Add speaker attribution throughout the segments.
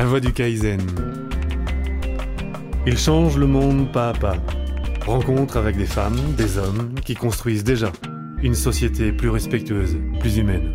Speaker 1: voie du Kaizen. Il change le monde pas à pas. Rencontre avec des femmes, des hommes qui construisent déjà une société plus respectueuse, plus humaine.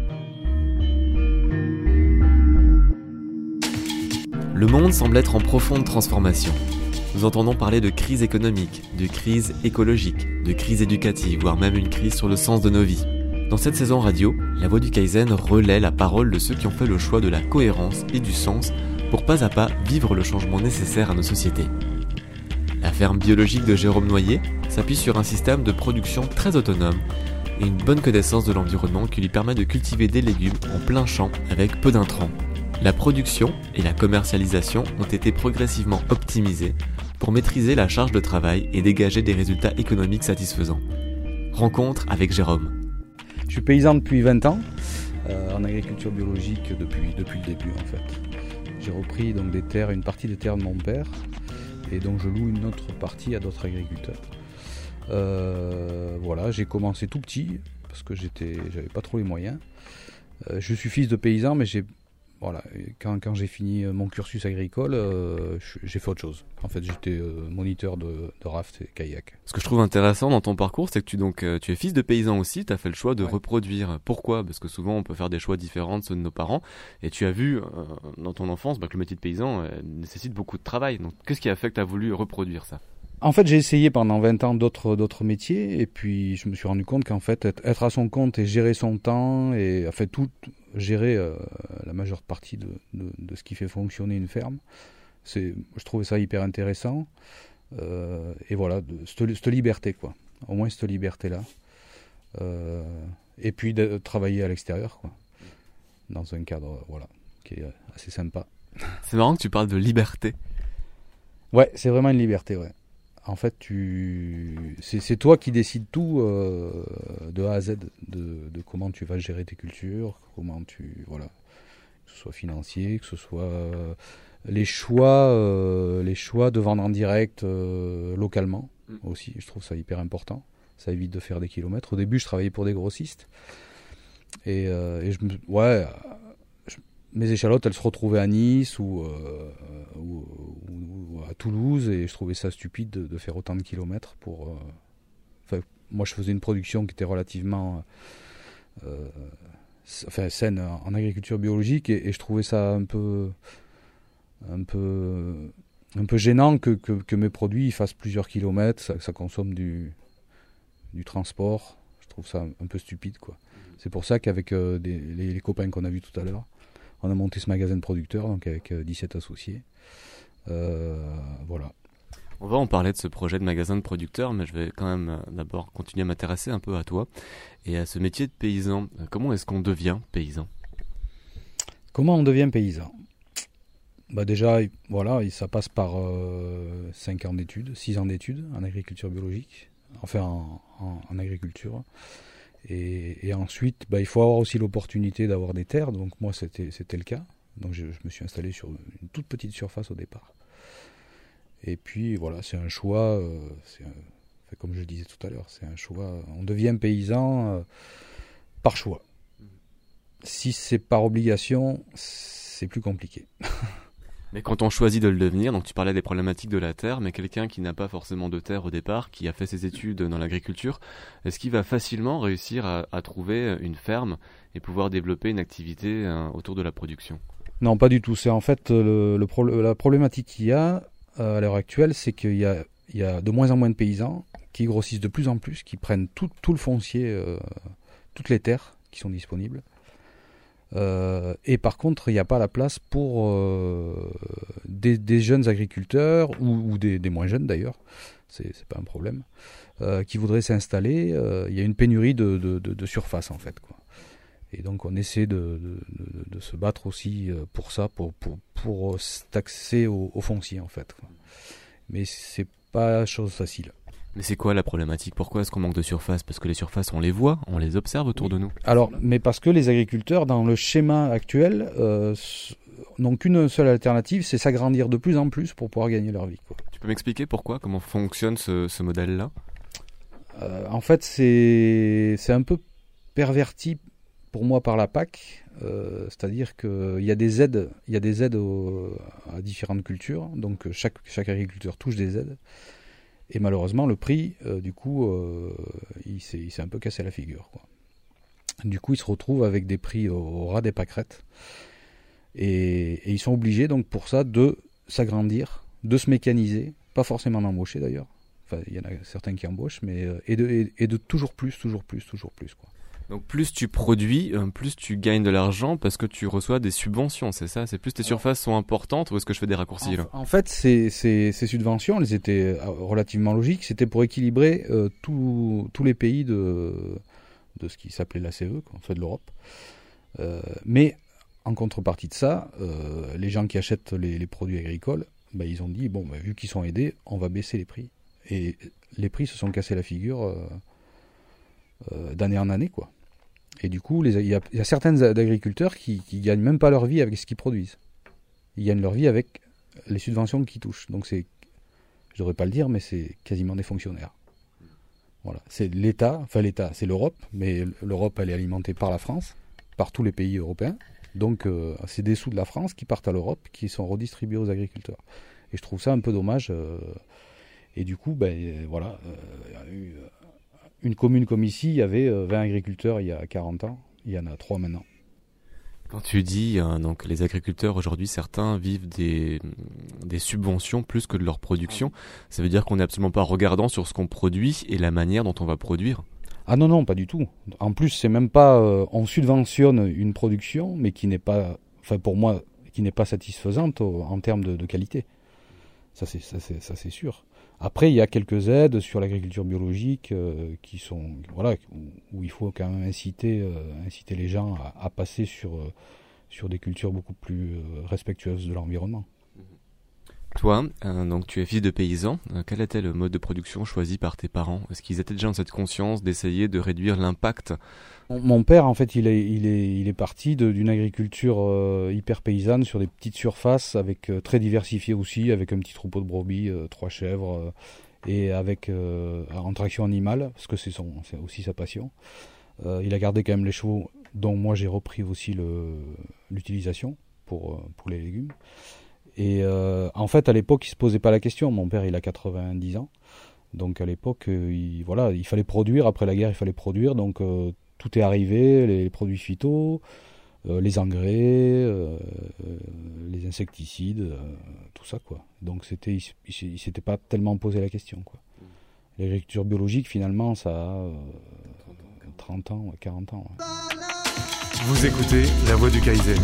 Speaker 2: Le monde semble être en profonde transformation. Nous entendons parler de crise économique, de crise écologique, de crise éducative, voire même une crise sur le sens de nos vies. Dans cette saison radio, La Voix du Kaizen relaie la parole de ceux qui ont fait le choix de la cohérence et du sens pour pas à pas vivre le changement nécessaire à nos sociétés. La ferme biologique de Jérôme Noyer s'appuie sur un système de production très autonome et une bonne connaissance de l'environnement qui lui permet de cultiver des légumes en plein champ avec peu d'intrants. La production et la commercialisation ont été progressivement optimisées pour maîtriser la charge de travail et dégager des résultats économiques satisfaisants. Rencontre avec Jérôme.
Speaker 3: Je suis paysan depuis 20 ans, en agriculture biologique depuis le début en fait. J'ai repris donc une partie des terres de mon père et donc je loue une autre partie à d'autres agriculteurs. Voilà, j'ai commencé tout petit parce que j'avais pas trop les moyens. Je suis fils de paysan mais quand j'ai fini mon cursus agricole, j'ai fait autre chose. En fait, j'étais moniteur de raft et kayak.
Speaker 2: Ce que je trouve intéressant dans ton parcours, c'est que tu es fils de paysan aussi, tu as fait le choix de reproduire. Pourquoi ? Parce que souvent, on peut faire des choix différents de ceux de nos parents. Et tu as vu dans ton enfance que le métier de paysan nécessite beaucoup de travail. Donc, qu'est-ce qui a fait que tu as voulu reproduire ça ?
Speaker 3: En fait, j'ai essayé pendant 20 ans d'autres métiers et puis je me suis rendu compte qu'en fait, être à son compte et gérer son temps et en fait gérer la majeure partie de ce qui fait fonctionner une ferme, je trouvais ça hyper intéressant. Et voilà, cette liberté, quoi. Au moins cette liberté-là. Et puis de travailler à l'extérieur, quoi. Dans un cadre, qui est assez sympa.
Speaker 2: C'est marrant que tu parles de liberté.
Speaker 3: Ouais, c'est vraiment une liberté, ouais. En fait, c'est toi qui décides tout de A à Z de comment tu vas gérer tes cultures, que ce soit financier, que ce soit les choix de vendre en direct localement aussi. Je trouve ça hyper important. Ça évite de faire des kilomètres. Au début, je travaillais pour des grossistes et mes échalotes, elles se retrouvaient à Nice ou à Toulouse et je trouvais ça stupide de faire autant de kilomètres pour... moi, je faisais une production qui était relativement saine en agriculture biologique et je trouvais ça un peu gênant que mes produits fassent plusieurs kilomètres, ça consomme du transport. Je trouve ça un peu stupide, quoi. C'est pour ça qu'avec les copains qu'on a vus tout à l'heure, on a monté ce magasin de producteurs, donc avec 17 associés. Voilà.
Speaker 2: On va en parler de ce projet de magasin de producteurs, mais je vais quand même d'abord continuer à m'intéresser un peu à toi et à ce métier de paysan. Comment est-ce qu'on devient paysan ?
Speaker 3: Comment on devient paysan ? Déjà, ça passe par 6 ans d'études en agriculture biologique, enfin en agriculture. Et ensuite, il faut avoir aussi l'opportunité d'avoir des terres. Donc moi, c'était le cas. Donc je me suis installé sur une toute petite surface au départ. Et puis voilà, c'est un choix. Comme je le disais tout à l'heure, c'est un choix. On devient paysan par choix. Si c'est par obligation, c'est plus compliqué.
Speaker 2: Mais quand on choisit de le devenir, donc tu parlais des problématiques de la terre, mais quelqu'un qui n'a pas forcément de terre au départ, qui a fait ses études dans l'agriculture, est-ce qu'il va facilement réussir à trouver une ferme et pouvoir développer une activité autour de la production ?
Speaker 3: Non, pas du tout. C'est en fait la problématique qu'il y a à l'heure actuelle, c'est qu'il y a de moins en moins de paysans qui grossissent de plus en plus, qui prennent tout le foncier, toutes les terres qui sont disponibles. Et par contre, il n'y a pas la place pour des jeunes agriculteurs ou des moins jeunes d'ailleurs, c'est pas un problème, qui voudraient s'installer. Il y a une pénurie de surface en fait, quoi. Et donc on essaie de se battre aussi pour ça, pour cet accès au foncier en fait, quoi. Mais c'est pas chose facile.
Speaker 2: Mais c'est quoi la problématique ? Pourquoi est-ce qu'on manque de surface ? Parce que les surfaces, on les voit, on les observe autour de nous.
Speaker 3: Alors, mais parce que les agriculteurs, dans le schéma actuel, n'ont qu'une seule alternative, c'est s'agrandir de plus en plus pour pouvoir gagner leur vie, quoi.
Speaker 2: Tu peux m'expliquer pourquoi ? Comment fonctionne ce modèle-là ?
Speaker 3: En fait, c'est un peu perverti pour moi par la PAC, c'est-à-dire qu'il y a des aides, à différentes cultures, donc chaque agriculteur touche des aides, et malheureusement le prix, il s'est un peu cassé la figure, quoi. Du coup, ils se retrouvent avec des prix au ras des pâquerettes, et ils sont obligés donc pour ça de s'agrandir, de se mécaniser, pas forcément d'embaucher d'ailleurs. Enfin, il y en a certains qui embauchent, mais et de toujours plus, quoi.
Speaker 2: Donc plus tu produis, plus tu gagnes de l'argent parce que tu reçois des subventions, c'est ça? C'est plus tes surfaces sont importantes ou est-ce que je fais des raccourcis là?
Speaker 3: En fait, ces subventions, elles étaient relativement logiques. C'était pour équilibrer tous les pays de ce qui s'appelait la CE, en fait de l'Europe. Mais en contrepartie de ça, les gens qui achètent les produits agricoles, ils ont dit, vu qu'ils sont aidés, on va baisser les prix. Et les prix se sont cassés la figure d'année en année, quoi. Et du coup, il y a certains agriculteurs qui gagnent même pas leur vie avec ce qu'ils produisent. Ils gagnent leur vie avec les subventions qu'ils touchent. Donc je devrais pas le dire, mais c'est quasiment des fonctionnaires. Voilà. C'est l'État, c'est l'Europe, mais l'Europe, elle est alimentée par la France, par tous les pays européens. Donc c'est des sous de la France qui partent à l'Europe, qui sont redistribués aux agriculteurs. Et je trouve ça un peu dommage. Et du coup, une commune comme ici, il y avait 20 agriculteurs il y a 40 ans, il y en a 3 maintenant.
Speaker 2: Quand tu dis, donc les agriculteurs aujourd'hui, certains vivent des subventions plus que de leur production, ça veut dire qu'on n'est absolument pas regardant sur ce qu'on produit et la manière dont on va produire?
Speaker 3: Ah non, pas du tout. En plus, c'est même pas, on subventionne une production, mais qui n'est pas, pour moi, qui n'est pas satisfaisante en termes de qualité. Ça c'est sûr. Après, il y a quelques aides sur l'agriculture biologique qui sont, où il faut quand même inciter les gens à passer sur des cultures beaucoup plus respectueuses de l'environnement.
Speaker 2: Toi, donc tu es fils de paysan. Quel était le mode de production choisi par tes parents? Est-ce qu'ils étaient déjà dans cette conscience d'essayer de réduire l'impact?
Speaker 3: Mon père, en fait, il est parti d'une agriculture hyper paysanne sur des petites surfaces, avec très diversifiées aussi, avec un petit troupeau de brebis, 3 chèvres, et avec en traction animale, parce que c'est aussi sa passion. Il a gardé quand même les chevaux, dont moi j'ai repris aussi l'utilisation pour les légumes. Et en fait, à l'époque, il se posait pas la question. Mon père, il a 90 ans. Donc à l'époque, il fallait produire. Après la guerre, il fallait produire. Donc tout est arrivé, les produits phyto, les engrais, les insecticides, tout ça, quoi. Donc il s'était pas tellement posé la question, quoi. L'agriculture biologique, finalement, ça a 30 ans, 40 ans. Ouais.
Speaker 1: Vous écoutez La Voix du Kaizen.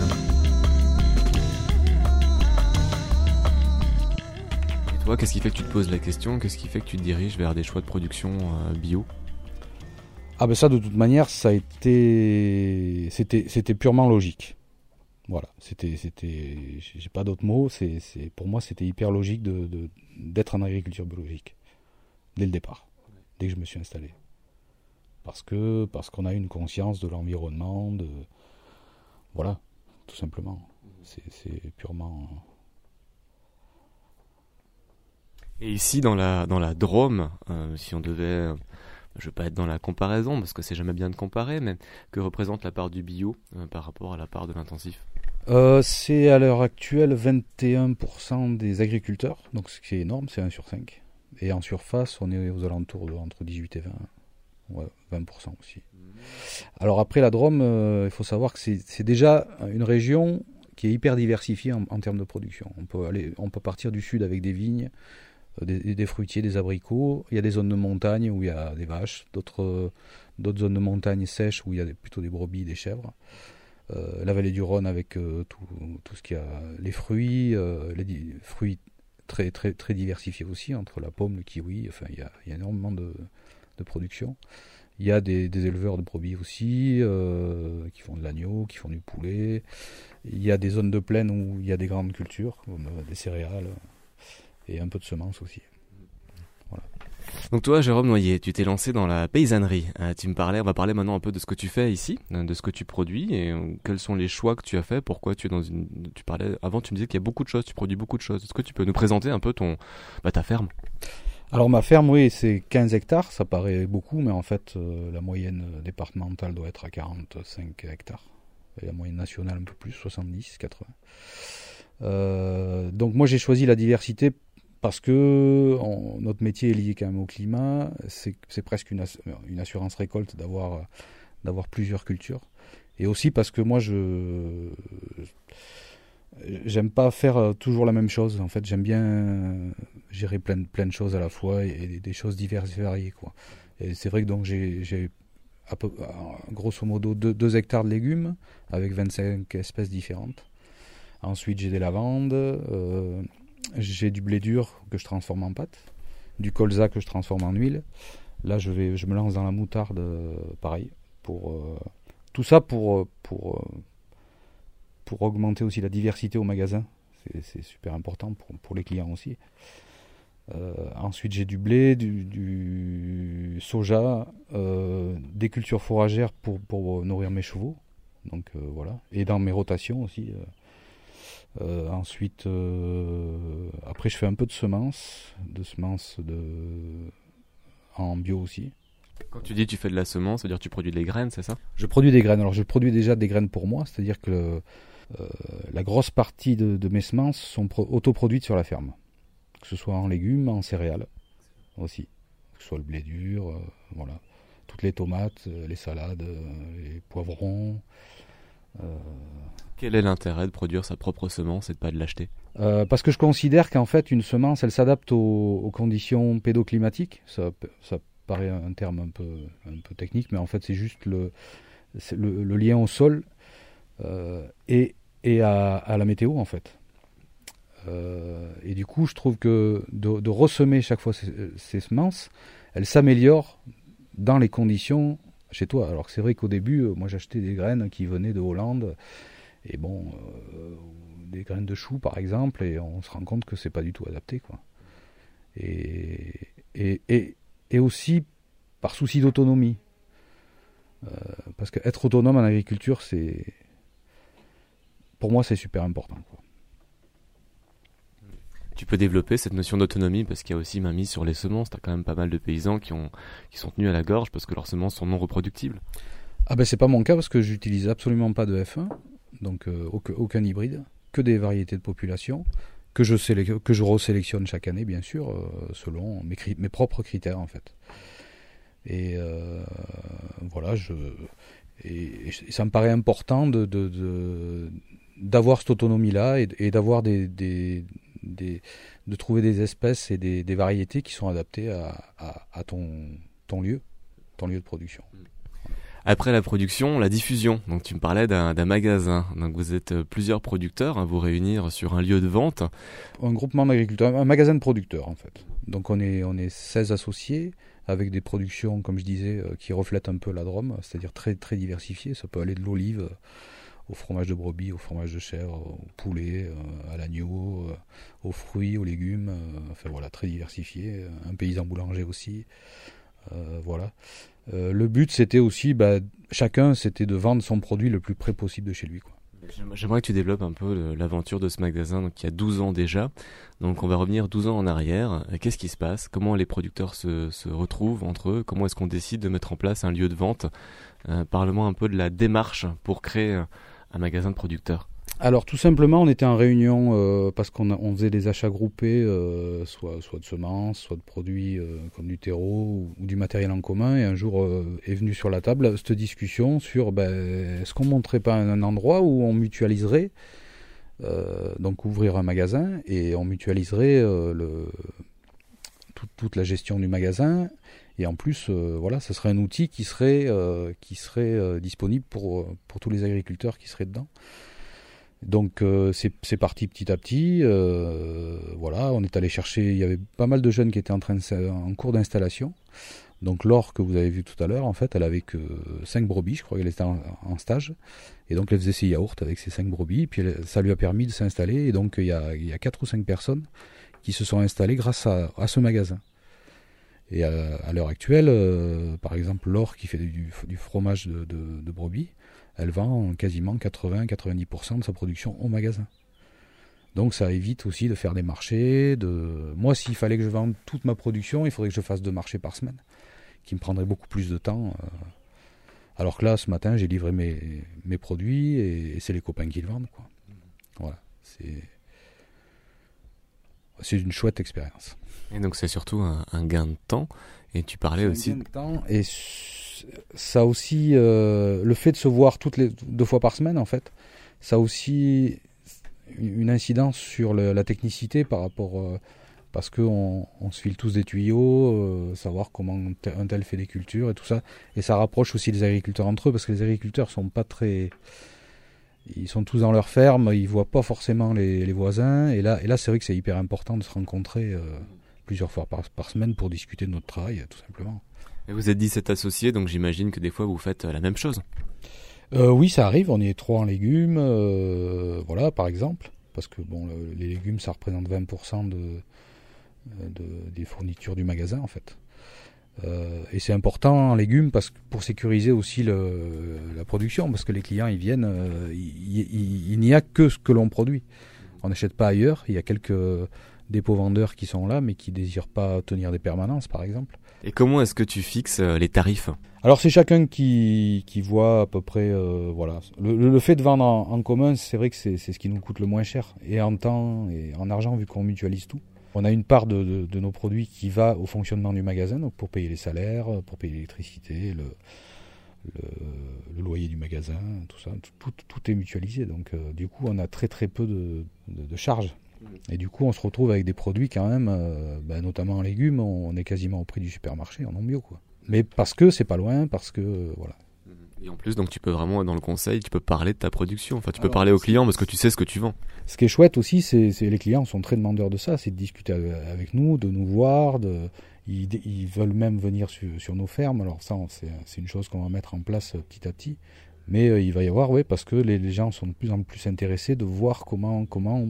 Speaker 2: Qu'est-ce qui fait que tu te poses la question? Qu'est-ce qui fait que tu te diriges vers des choix de production bio?
Speaker 3: Ça, de toute manière, c'était purement logique. Voilà, j'ai pas d'autres mots. Pour moi, c'était hyper logique d'être en agriculture biologique dès le départ, dès que je me suis installé, parce qu'on a une conscience de l'environnement, voilà, tout simplement. C'est purement.
Speaker 2: Et ici, dans la Drôme, si on devait, je vais pas être dans la comparaison, parce que c'est jamais bien de comparer, mais que représente la part du bio par rapport à la part de l'intensif?
Speaker 3: C'est à l'heure actuelle 21% des agriculteurs, donc ce qui est énorme, c'est 1 sur 5. Et en surface, on est aux alentours entre 18 et 20, ouais, 20% aussi. Alors après, la Drôme, il faut savoir que c'est déjà une région qui est hyper diversifiée en termes de production. On peut partir du sud avec des vignes, des fruitiers, des abricots. Il y a des zones de montagne où il y a des vaches, d'autres zones de montagne sèches où il y a plutôt des brebis, des chèvres. La vallée du Rhône avec tout ce qu'il y a, les fruits très, très, très diversifiés aussi, entre la pomme, le kiwi, enfin il y a énormément de production. Il y a des éleveurs de brebis aussi, qui font de l'agneau, qui font du poulet. Il y a des zones de plaine où il y a des grandes cultures, comme des céréales, et un peu de semences aussi. Voilà.
Speaker 2: Donc toi, Jérôme Noyer, tu t'es lancé dans la paysannerie. On va parler maintenant un peu de ce que tu fais ici, de ce que tu produis, et quels sont les choix que tu as fait, pourquoi tu es dans avant tu me disais qu'il y a beaucoup de choses, tu produis beaucoup de choses. Est-ce que tu peux nous présenter un peu ta ferme?
Speaker 3: Alors ma ferme, oui, c'est 15 hectares, ça paraît beaucoup, mais en fait, la moyenne départementale doit être à 45 hectares. Et la moyenne nationale un peu plus, 70, 80. Donc moi j'ai choisi la diversité parce que notre métier est lié quand même au climat, c'est presque une assurance récolte d'avoir plusieurs cultures. Et aussi parce que moi j'aime pas faire toujours la même chose. En fait, j'aime bien gérer plein de choses à la fois et des choses diverses et variées, quoi. Et c'est vrai que donc j'ai grosso modo 2 hectares de légumes avec 25 espèces différentes. Ensuite, j'ai des lavandes, j'ai du blé dur que je transforme en pâte, du colza que je transforme en huile. Là, je me lance dans la moutarde, pareil, tout ça pour augmenter aussi la diversité au magasin. C'est super important pour les clients aussi. Ensuite, j'ai du blé, du soja, des cultures fourragères pour nourrir mes chevaux. Donc voilà. Et dans mes rotations aussi. Ensuite, après, je fais un peu de semences en bio aussi.
Speaker 2: Quand tu dis tu fais de la semence, ça veut dire que tu produis des graines, c'est ça?
Speaker 3: Je produis des graines. Alors, je produis déjà des graines pour moi, c'est-à-dire que la grosse partie de mes semences sont autoproduites sur la ferme. Que ce soit en légumes, en céréales aussi. Que ce soit le blé dur, voilà. Toutes les tomates, les salades, les poivrons.
Speaker 2: Quel est l'intérêt de produire sa propre semence et de ne pas de l'acheter?
Speaker 3: Parce que je considère qu'en fait, une semence, elle s'adapte aux conditions pédoclimatiques. Ça paraît un terme un peu technique, mais en fait, c'est juste le lien au sol et à la météo, en fait. Et du coup, je trouve que de ressemer chaque fois ces semences, elles s'améliorent dans les conditions chez toi. Alors que c'est vrai qu'au début, moi j'achetais des graines qui venaient de Hollande, et bon, des graines de choux par exemple, et on se rend compte que c'est pas du tout adapté, quoi. Et aussi par souci d'autonomie. Parce qu'être autonome en agriculture, pour moi c'est super important, quoi.
Speaker 2: Tu peux développer cette notion d'autonomie parce qu'il y a aussi ma mise sur les semences. Tu as quand même pas mal de paysans qui sont tenus à la gorge parce que leurs semences sont non reproductibles.
Speaker 3: Ah ben c'est pas mon cas parce que j'utilise absolument pas de F1, donc aucun hybride, que des variétés de population que je resélectionne chaque année bien sûr selon mes propres critères en fait. Et voilà, et ça me paraît important d'avoir cette autonomie là et d'avoir de trouver des espèces et des variétés qui sont adaptées à ton lieu de production.
Speaker 2: Après la production, la diffusion. Donc tu me parlais d'un magasin. Donc vous êtes plusieurs producteurs à vous réunir sur un lieu de vente.
Speaker 3: Un groupement d'agriculteurs, un magasin de producteurs en fait. Donc on est 16 associés avec des productions, comme je disais, qui reflètent un peu la Drôme, c'est-à-dire très, très diversifiées. Ça peut aller de l'olive au fromage de brebis, au fromage de chèvre, au poulet, à l'agneau, aux fruits, aux légumes, enfin voilà, très diversifié. Un paysan boulanger aussi, voilà. Le but c'était aussi, chacun c'était de vendre son produit le plus près possible de chez lui, quoi.
Speaker 2: J'aimerais que tu développes un peu l'aventure de ce magasin, donc il y a 12 ans déjà. Donc on va revenir 12 ans en arrière. Qu'est-ce qui se passe? Comment les producteurs se retrouvent entre eux? Comment est-ce qu'on décide de mettre en place un lieu de vente? Parle-moi un peu de la démarche pour créer un magasin de producteurs.
Speaker 3: Alors tout simplement, on était en réunion parce qu'on faisait des achats groupés, soit de semences, soit de produits comme du terreau ou du matériel en commun. Et un jour est venue sur la table cette discussion sur est-ce qu'on montrerait pas un endroit où on mutualiserait, donc ouvrir un magasin et on mutualiserait toute la gestion du magasin. Et en plus, voilà, ce serait un outil qui serait disponible pour tous les agriculteurs qui seraient dedans. Donc c'est parti petit à petit. Voilà, on est allé chercher. Il y avait pas mal de jeunes qui étaient en cours d'installation. Donc Laure, que vous avez vu tout à l'heure, en fait, elle avait que 5 brebis, je crois qu'elle était en stage. Et donc elle faisait ses yaourts avec ses 5 brebis. Puis ça lui a permis de s'installer. Et donc il y a 4 ou 5 personnes qui se sont installées grâce à ce magasin. Et à l'heure actuelle, par exemple, Laure qui fait du fromage de brebis, elle vend quasiment 80-90% de sa production au magasin. Donc ça évite aussi de faire des marchés. Moi, s'il fallait que je vende toute ma production, il faudrait que je fasse 2 marchés par semaine, qui me prendraient beaucoup plus de temps. Alors que là, ce matin, j'ai livré mes produits et c'est les copains qui le vendent, quoi. Voilà, c'est une chouette expérience.
Speaker 2: Et donc c'est surtout un gain de temps. Et tu parlais aussi...
Speaker 3: Un gain de temps, et ça aussi, le fait de se voir 2 fois par semaine, en fait, ça a aussi une incidence sur la technicité par rapport... parce qu'on se file tous des tuyaux, savoir comment un tel fait des cultures et tout ça. Et ça rapproche aussi les agriculteurs entre eux, parce que les agriculteurs sont pas très... Ils sont tous dans leur ferme, ils voient pas forcément les voisins. Et là c'est vrai que c'est hyper important de se rencontrer plusieurs fois par semaine pour discuter de notre travail, tout simplement.
Speaker 2: Et vous êtes 17 associés, donc j'imagine que des fois vous faites la même chose.
Speaker 3: Oui, ça arrive, on est 3 en légumes, voilà, par exemple. Parce que bon, les légumes, ça représente 20% des fournitures du magasin, en fait. Et c'est important en légumes pour sécuriser aussi la production, parce que les clients, ils viennent, il n'y a que ce que l'on produit. On n'achète pas ailleurs, il y a quelques dépôts vendeurs qui sont là, mais qui ne désirent pas tenir des permanences, par exemple.
Speaker 2: Et comment est-ce que tu fixes les tarifs ?
Speaker 3: Alors c'est chacun qui voit à peu près, voilà. Le fait de vendre en commun, c'est vrai que c'est ce qui nous coûte le moins cher, et en temps et en argent, vu qu'on mutualise tout. On a une part de nos produits qui va au fonctionnement du magasin, donc pour payer les salaires, pour payer l'électricité, le loyer du magasin, tout ça, tout est mutualisé. Donc du coup, on a très très peu de charges. Et du coup, on se retrouve avec des produits quand même, notamment en légumes, on est quasiment au prix du supermarché, en non bio, quoi. Mais parce que c'est pas loin, parce que voilà.
Speaker 2: Et en plus, donc tu peux vraiment, dans le conseil, tu peux parler de ta production. Enfin, tu peux parler aux clients parce que tu sais ce que tu vends.
Speaker 3: Ce qui est chouette aussi, c'est les clients sont très demandeurs de ça, c'est de discuter avec nous, de nous voir, ils veulent même venir sur nos fermes. Alors ça, c'est une chose qu'on va mettre en place petit à petit. Mais il va y avoir, oui, parce que les gens sont de plus en plus intéressés de voir comment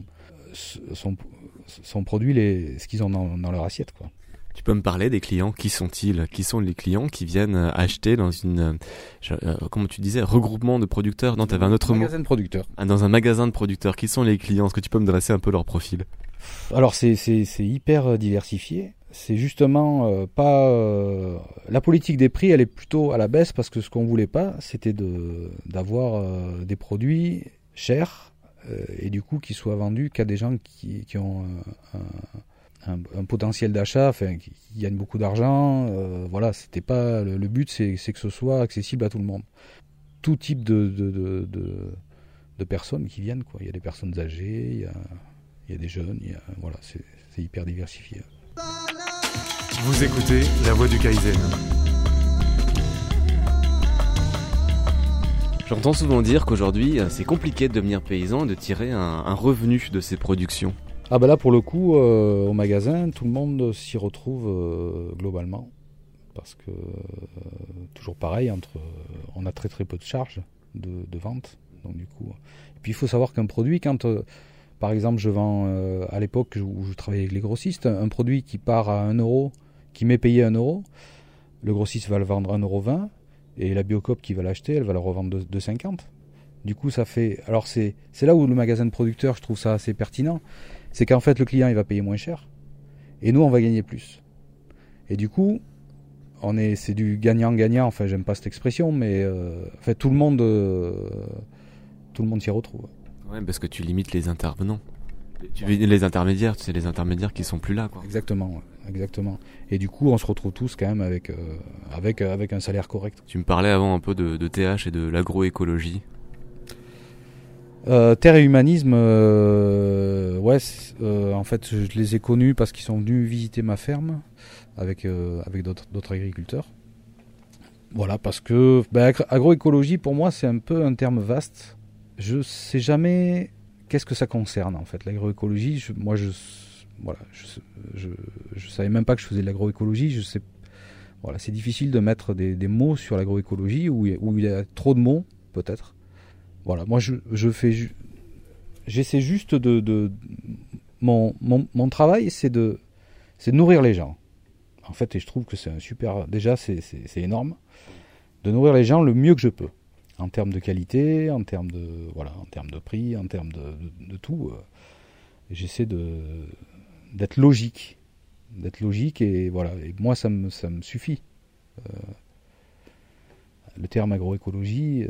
Speaker 3: sont produits ce qu'ils ont dans leur assiette, quoi.
Speaker 2: Tu peux me parler des clients, qui sont-ils ? Qui sont les clients qui viennent acheter dans comment tu disais, regroupement de producteurs ? Non, tu avais un autre mot.
Speaker 3: Magasin de producteurs.
Speaker 2: Dans un magasin de producteurs, qui sont les clients ? Est-ce que tu peux me dresser un peu leur profil ?
Speaker 3: Alors c'est hyper diversifié. C'est justement pas... la politique des prix, elle est plutôt à la baisse, parce que ce qu'on voulait pas, c'était d'avoir des produits chers et du coup qui soient vendus qu'à des gens qui ont un potentiel d'achat, enfin qui gagnent beaucoup d'argent. Voilà, c'était pas le but, c'est que ce soit accessible à tout le monde, tout type de personnes qui viennent, quoi. Il y a des personnes âgées, il y a des jeunes, voilà, c'est hyper diversifié.
Speaker 1: Vous écoutez La Voix du Kaizen.
Speaker 2: J'entends souvent dire qu'aujourd'hui, c'est compliqué de devenir paysan et de tirer un revenu de ses productions.
Speaker 3: Ah là pour le coup, au magasin, tout le monde s'y retrouve globalement, parce que toujours pareil, on a très très peu de charges de vente, donc du coup. Et puis il faut savoir qu'un produit, quand par exemple je vends à l'époque où je travaillais avec les grossistes, un produit qui part à 1 euro, qui m'est payé 1 euro, le grossiste va le vendre 1,20 €, et la Biocoop qui va l'acheter, elle va le revendre 2,50 €. Du coup ça fait, alors c'est là où le magasin de producteurs, je trouve ça assez pertinent. C'est qu'en fait le client il va payer moins cher et nous on va gagner plus. Et du coup c'est du gagnant-gagnant, enfin j'aime pas cette expression, mais en fait tout le monde s'y retrouve.
Speaker 2: Ouais, parce que tu limites les intervenants. Les intermédiaires, c'est les intermédiaires qui sont plus là, quoi.
Speaker 3: Exactement. Et du coup on se retrouve tous quand même avec un salaire correct.
Speaker 2: Tu me parlais avant un peu de TH et de l'agroécologie.
Speaker 3: Terre et humanisme, en fait je les ai connus parce qu'ils sont venus visiter ma ferme avec d'autres agriculteurs. Voilà, parce que agroécologie pour moi c'est un peu un terme vaste. Je sais jamais qu'est-ce que ça concerne en fait l'agroécologie. Je savais même pas que je faisais de l'agroécologie. Je sais, voilà, c'est difficile de mettre des mots sur l'agroécologie où il y a trop de mots peut-être. Voilà, moi j'essaie juste mon travail c'est de nourrir les gens. En fait, et je trouve que c'est c'est énorme de nourrir les gens le mieux que je peux, en termes de qualité, en termes de prix, en termes de tout. J'essaie d'être logique. Et voilà. Et moi, ça me suffit. Le terme agroécologie...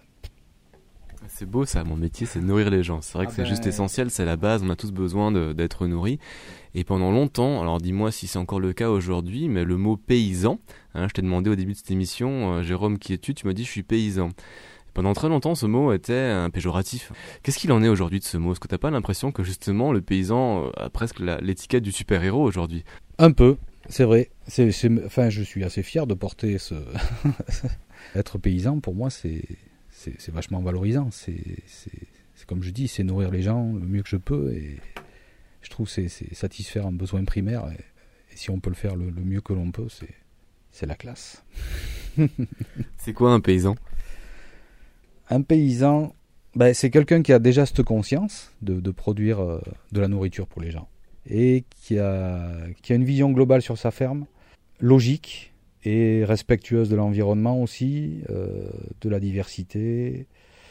Speaker 2: C'est beau ça, mon métier c'est de nourrir les gens. C'est vrai que c'est juste essentiel, c'est la base, on a tous besoin d'être nourris. Et pendant longtemps, alors dis-moi si c'est encore le cas aujourd'hui, mais le mot paysan, je t'ai demandé au début de cette émission, Jérôme qui es-tu m'as dit je suis paysan. Et pendant très longtemps ce mot était un péjoratif. Qu'est-ce qu'il en est aujourd'hui de ce mot ? Est-ce que t'as pas l'impression que justement le paysan a presque l'étiquette du super-héros aujourd'hui ?
Speaker 3: Un peu, c'est vrai. Enfin, je suis assez fier de porter ce... Être paysan pour moi c'est vachement valorisant. C'est comme je dis, c'est nourrir les gens le mieux que je peux et je trouve que c'est satisfaire un besoin primaire et si on peut le faire le mieux que l'on peut, c'est la classe.
Speaker 2: C'est quoi un paysan ?
Speaker 3: Un paysan, c'est quelqu'un qui a déjà cette conscience de produire de la nourriture pour les gens et qui a une vision globale sur sa ferme, logique, et respectueuse de l'environnement aussi, de la diversité.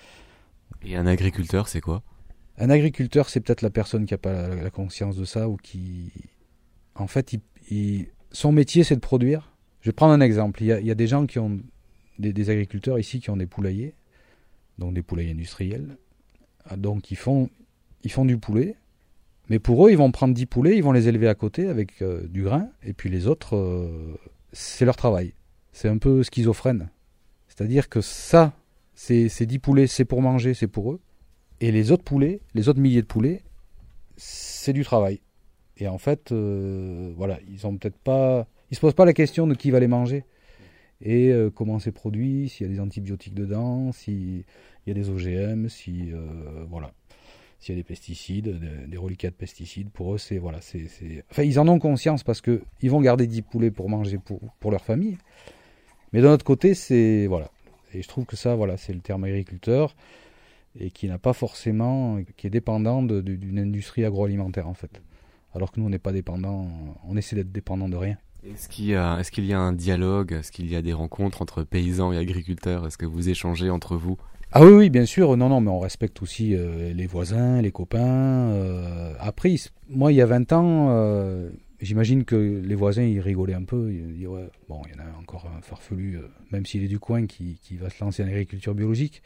Speaker 2: Et un agriculteur, c'est quoi ?
Speaker 3: Un agriculteur, c'est peut-être la personne qui n'a pas la conscience de ça ou qui... En fait, son métier, c'est de produire. Je vais prendre un exemple. Il y a des gens qui ont... Des agriculteurs ici qui ont des poulaillers, donc des poulaillers industriels. Donc, ils font du poulet. Mais pour eux, ils vont prendre 10 poulets, ils vont les élever à côté avec du grain. Et puis les autres... c'est leur travail. C'est un peu schizophrène. C'est-à-dire que ça, ces 10 poulets, c'est pour manger, c'est pour eux. Et les autres poulets, les autres milliers de poulets, c'est du travail. Et en fait, voilà, ils se posent pas la question de qui va les manger. Et comment c'est produit, s'il y a des antibiotiques dedans, s'il y a des OGM, voilà. S'il y a des pesticides, des reliquats de pesticides, pour eux, Enfin, ils en ont conscience parce qu'ils vont garder 10 poulets pour manger pour leur famille. Mais d'un autre côté, voilà. Et je trouve que ça, voilà, c'est le terme agriculteur et qui n'a pas forcément... qui est dépendant d'une industrie agroalimentaire, en fait. Alors que nous, on n'est pas dépendant... On essaie d'être dépendant de rien.
Speaker 2: Est-ce qu'il y a un dialogue ? Est-ce qu'il y a des rencontres entre paysans et agriculteurs ? Est-ce que vous échangez entre vous ?
Speaker 3: Ah oui, bien sûr. Non, mais on respecte aussi les voisins, les copains. Après, moi, il y a 20 ans, j'imagine que les voisins, ils rigolaient un peu. Ils disaient, ouais, bon, il y en a encore un farfelu, même s'il est du coin, qui va se lancer en agriculture biologique.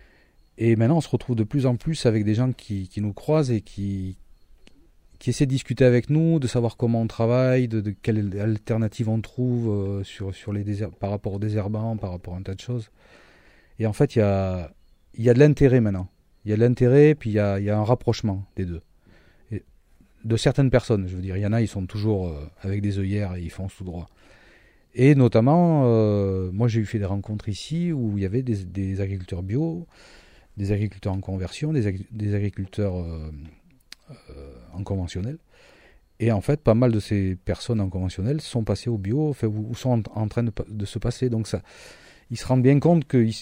Speaker 3: Et maintenant, on se retrouve de plus en plus avec des gens qui nous croisent et qui essaient de discuter avec nous, de savoir comment on travaille, de quelles alternatives on trouve sur les par rapport au désherbant, par rapport à un tas de choses. Et en fait, il y a de l'intérêt maintenant. Il y a de l'intérêt, puis il y a un rapprochement des deux. Et de certaines personnes, je veux dire. Il y en a, ils sont toujours avec des œillères et ils foncent tout droit. Et notamment, moi j'ai fait des rencontres ici où il y avait des agriculteurs bio, des agriculteurs en conversion, des agriculteurs en conventionnel. Et en fait, pas mal de ces personnes en conventionnel sont passées au bio, ou sont en train de se passer. Donc ça... Ils se rendent bien compte qu'ils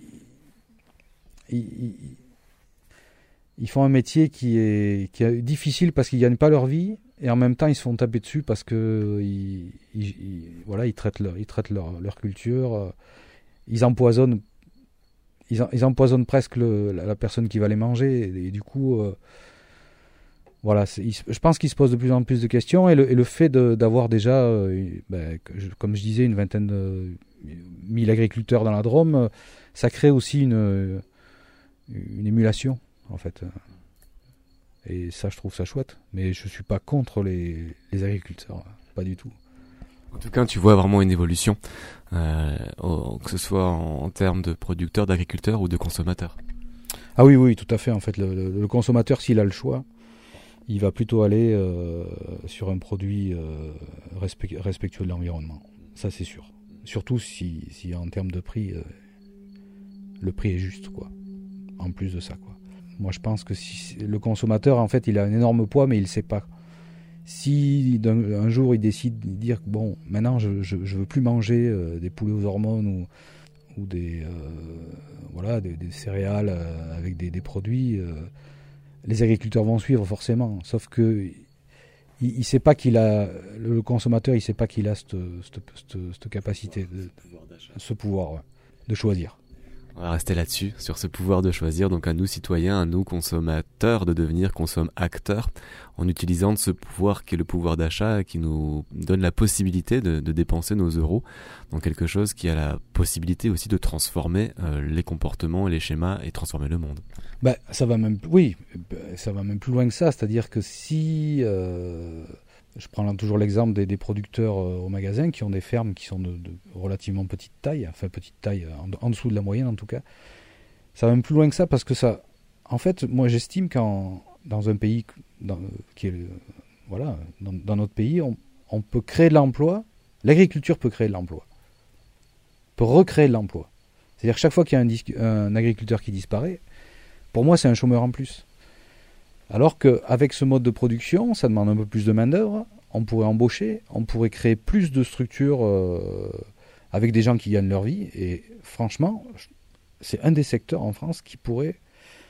Speaker 3: font un métier qui est difficile parce qu'ils ne gagnent pas leur vie et en même temps ils se font taper dessus parce que ils traitent leur culture, ils empoisonnent presque la personne qui va les manger et du coup voilà, je pense qu'il se pose de plus en plus de questions et le fait d'avoir déjà, comme je disais, une vingtaine de 1000 agriculteurs dans la Drôme, ça crée aussi une émulation, en fait. Et ça, je trouve ça chouette. Mais je ne suis pas contre les agriculteurs, pas du tout.
Speaker 2: En tout cas, tu vois vraiment une évolution, que ce soit en termes de producteurs, d'agriculteurs ou de consommateurs.
Speaker 3: Ah oui, tout à fait. En fait, le consommateur, s'il a le choix, il va plutôt aller sur un produit respectueux de l'environnement. Ça, c'est sûr. Surtout si en termes de prix, le prix est juste, quoi. En plus de ça, quoi. Moi, je pense que si le consommateur, en fait, il a un énorme poids, mais il ne sait pas. Si un jour il décide de dire bon, maintenant je veux plus manger des poulets aux hormones ou des céréales avec des produits, les agriculteurs vont suivre forcément. Sauf que il sait pas le consommateur, il sait pas qu'il a cette capacité, ce pouvoir de choisir.
Speaker 2: On va rester là-dessus, sur ce pouvoir de choisir, donc à nous citoyens, à nous consommateurs, de devenir consomme-acteurs, en utilisant ce pouvoir qui est le pouvoir d'achat, qui nous donne la possibilité de dépenser nos euros dans quelque chose qui a la possibilité aussi de transformer les comportements, les schémas et transformer le monde.
Speaker 3: Ça va même plus loin que ça, c'est-à-dire que si... je prends toujours l'exemple des producteurs au magasin qui ont des fermes qui sont de relativement petite taille, en dessous de la moyenne en tout cas. Ça va même plus loin que ça parce que ça, en fait, moi j'estime dans un pays, dans notre pays, on peut créer de l'emploi. L'agriculture peut créer de l'emploi, peut recréer de l'emploi. C'est-à-dire que chaque fois qu'il y a un agriculteur qui disparaît, pour moi c'est un chômeur en plus. Alors qu'avec ce mode de production, ça demande un peu plus de main-d'œuvre, on pourrait embaucher, on pourrait créer plus de structures avec des gens qui gagnent leur vie. Et franchement, c'est un des secteurs en France qui pourrait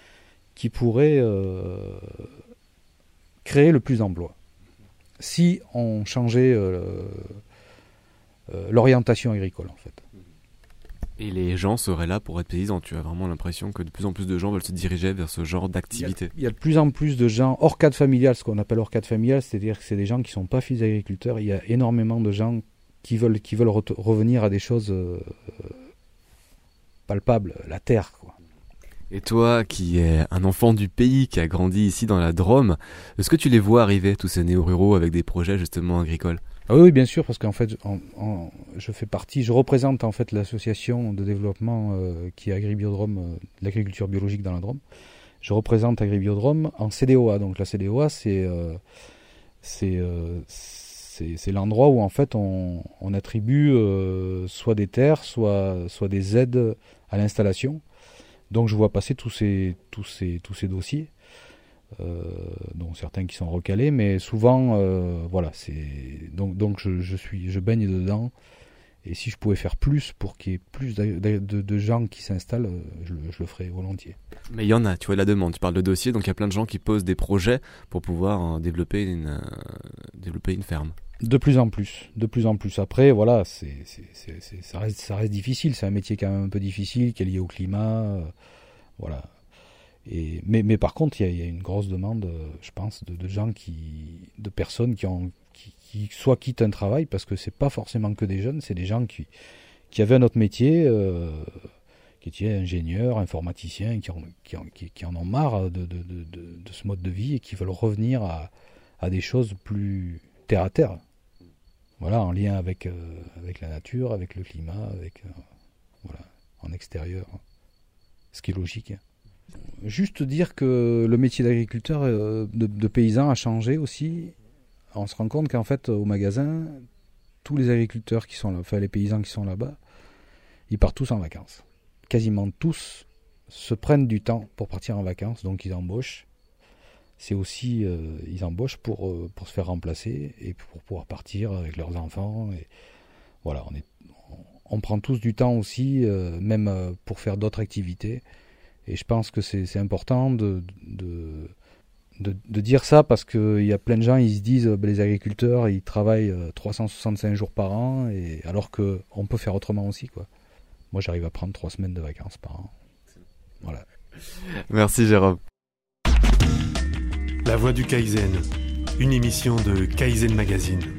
Speaker 3: créer le plus d'emplois. Si on changeait l'orientation agricole, en fait.
Speaker 2: Et les gens seraient là pour être paysans. Tu as vraiment l'impression que de plus en plus de gens veulent se diriger vers ce genre d'activité.
Speaker 3: Il y a de plus en plus de gens hors cadre familial, ce qu'on appelle hors cadre familial, c'est-à-dire que c'est des gens qui ne sont pas fils d'agriculteurs. Il y a énormément de gens qui veulent revenir à des choses palpables, la terre, quoi.
Speaker 2: Et toi, qui es un enfant du pays, qui a grandi ici dans la Drôme, est-ce que tu les vois arriver, tous ces néo-ruraux, avec des projets justement agricoles ?
Speaker 3: Oui, bien sûr, parce qu'en fait, je représente en fait l'association de développement qui est Agribiodrome, l'agriculture biologique dans la Drôme. Je représente Agribiodrome en CDOA. Donc la CDOA, c'est l'endroit où en fait on attribue soit des terres, soit des aides à l'installation. Donc je vois passer tous ces dossiers. Dont certains qui sont recalés, mais souvent donc je baigne dedans, et si je pouvais faire plus pour qu'il y ait plus de gens qui s'installent, je le ferais volontiers.
Speaker 2: Mais il y en a, tu vois, la demande, tu parles de dossiers, donc il y a plein de gens qui posent des projets pour pouvoir développer une ferme. De plus en plus.
Speaker 3: Après, voilà, ça reste difficile, c'est un métier quand même un peu difficile, qui est lié au climat, voilà. Mais par contre, il y a une grosse demande, je pense, de personnes qui soit quittent un travail, parce que c'est pas forcément que des jeunes, c'est des gens qui avaient un autre métier, qui étaient ingénieurs, informaticiens, qui en ont marre de ce mode de vie et qui veulent revenir à des choses plus terre à terre. Voilà, en lien avec la nature, avec le climat, en extérieur, ce qui est logique. Juste dire que le métier d'agriculteur, de paysan a changé aussi. On se rend compte qu'en fait, au magasin, tous les agriculteurs qui sont là, enfin les paysans qui sont là-bas, ils partent tous en vacances. Quasiment tous se prennent du temps pour partir en vacances, donc ils embauchent. C'est aussi, ils embauchent pour se faire remplacer et pour pouvoir partir avec leurs enfants. Et voilà, on prend tous du temps aussi, même pour faire d'autres activités. Et je pense que c'est important de dire ça, parce qu'il y a plein de gens, ils se disent les agriculteurs, ils travaillent 365 jours par an, alors qu'on peut faire autrement aussi, quoi. Moi, j'arrive à prendre 3 semaines de vacances par an. Voilà.
Speaker 2: Merci Jérôme.
Speaker 1: La Voix du Kaizen, une émission de Kaizen Magazine.